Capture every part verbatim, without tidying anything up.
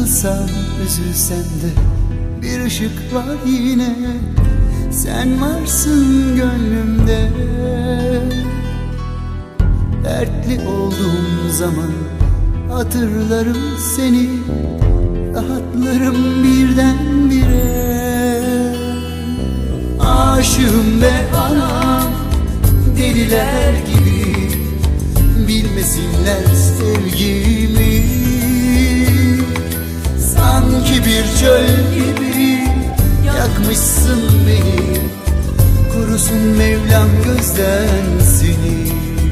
Sıkılsam, üzülsem de bir ışık var yine. Sen varsın gönlümde. Dertli olduğum zaman hatırlarım seni, rahatlarım birdenbire. Aşığım ve anam deliler gibi, bilmesinler sevgimi. Sanki bir çöl gibi yakmışsın beni, kurusun Mevlam gözden seni.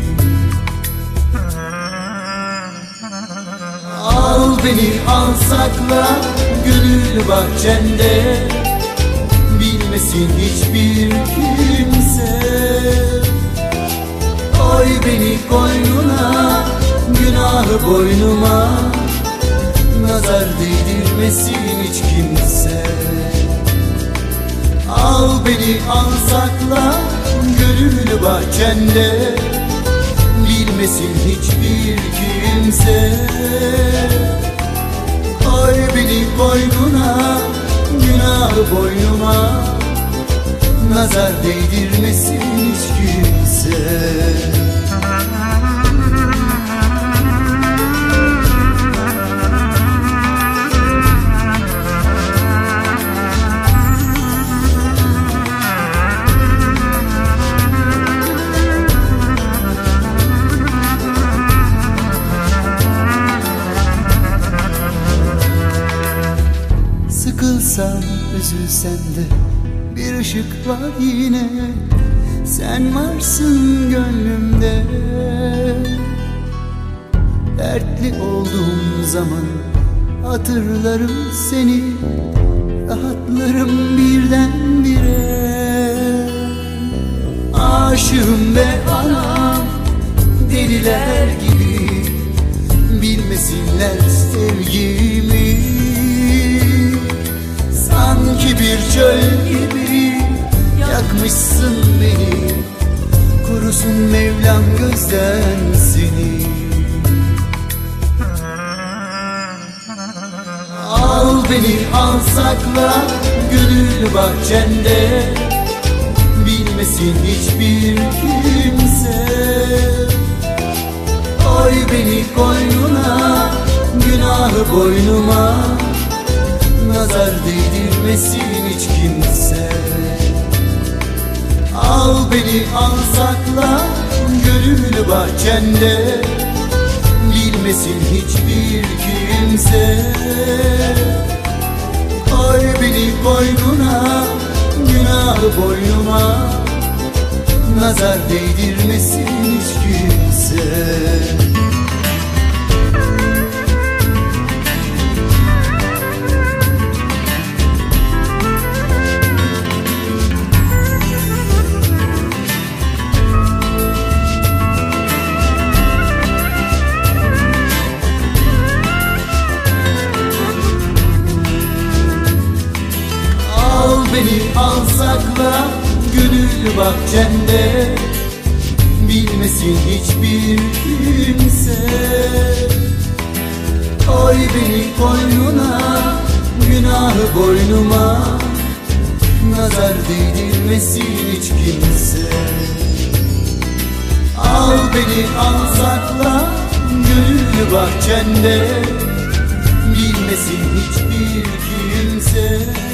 Al beni, al sakla gönül bahçende, bilmesin hiçbir kimse. Koy beni koynuna, günahı boynuma, nazar değdirmesin hiç kimse. Al beni, al sakla gönül bahçende, bilmesin hiçbir kimse. Koy beni koynuna, günahı boynuma, nazar değdirmesin hiç kimse. Sıkılsam, üzülsem de bir ışık var yine. Sen varsın gönlümde. Dertli olduğum zaman hatırlarım seni, rahatlarım birdenbire. Aşığım ve anam deliler gibi, bilmesinler sevgimi. Sanki bir çöl gibi yakmışsın beni, kurusun Mevlam gözden seni. Al beni, al sakla gönül bahçende, bilmesin hiçbir kimse. Koy beni koynuna, günahı boynuma, nazar değdirmesin hiç kimse. Al beni, al sakla gönül bahçende, bilmesin hiçbir kimse. Koy beni koynuna, günahı boynuma, nazar değdirmesin hiç kimse. Beni al sakla gönül bahçende, bilmesin hiçbir kimse. Koy beni koynuna, günahı boynuma, nazar değdirmesin hiç kimse. Al beni, al sakla gönül bahçende, bilmesin hiçbir kimse.